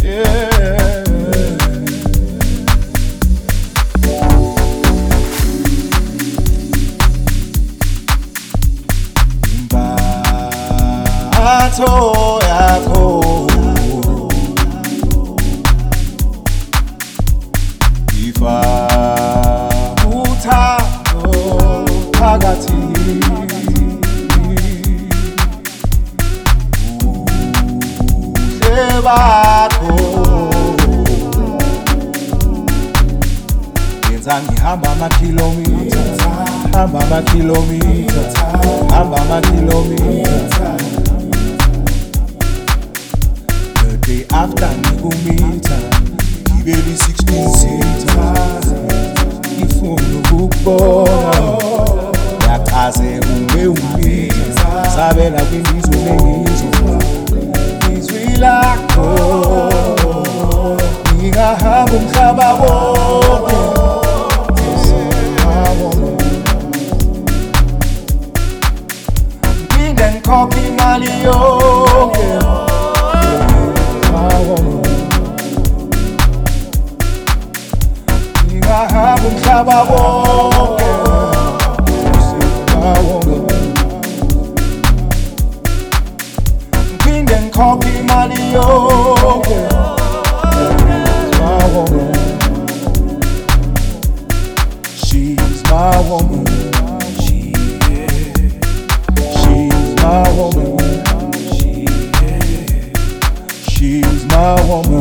Yeah. Imbatho yakho ifa uthando phakathi bakho yenza ngihamba amakhilomitha hamba amakhilomitha hamba amakhilomitha the day after ngikumitha ngibeli 16 seater ngifuna ukukubona yaqhaze ube umitha sabela kwindizwe lengizwe lakho ngingahamba umhlaba wonke ngiphinde ngikhokhe imali yonke ngingahamba umhlaba wonke ngiphinde ngikhokhe imali yonke she's my woman she's my woman she's my woman